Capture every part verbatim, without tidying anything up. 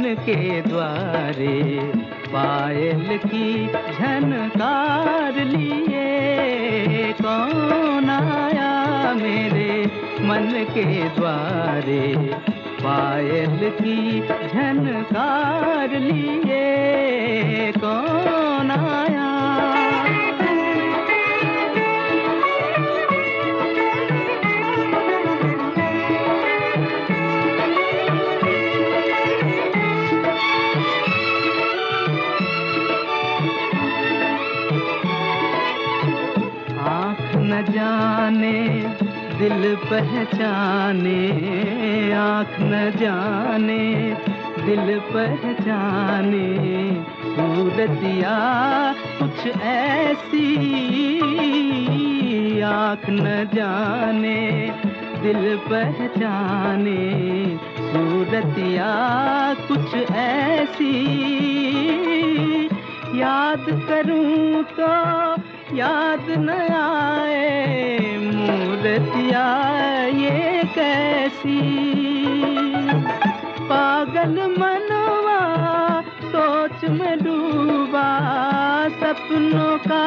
के द्वारे पायल की झनकार लिए कौन आया मेरे मन के द्वारे पायल की झनकार लिए कौन आया। न जाने दिल पहचाने, आँख न जाने दिल पहचाने, सूरतिया कुछ ऐसी, आँख न जाने दिल पहचाने, सूरतिया कुछ ऐसी, याद करूं तो याद न आए मूर्तिया ये कैसी। पागल मनवा सोच में डूबा, सपनों का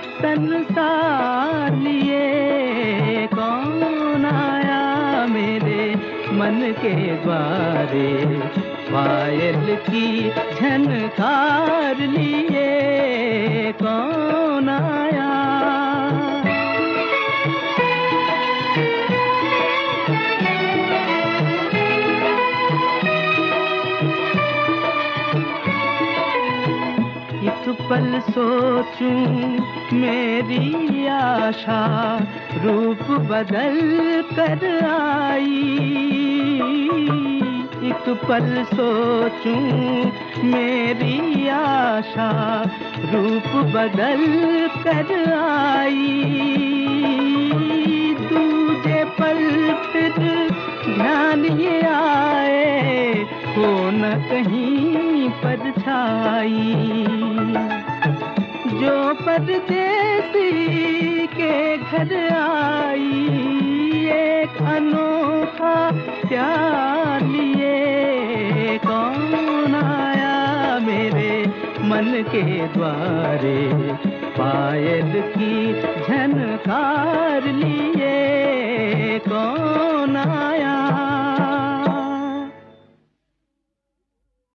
संसार लिए कौन आया मेरे मन के द्वारे पायल की झनकार लिए कौन आया। एक पल सोचूं मेरी आशा रूप बदल कर आई, एक पल सोचूं मेरी आशा रूप बदल कर आई, दूजे पल फिर ध्यान ये आए हो न कहीं परछाई, जो परदेसी के घर आई एक अनोखा प्यार लिए कौन आया मेरे मन के द्वारे पायल की झनकार लिए कौन आया।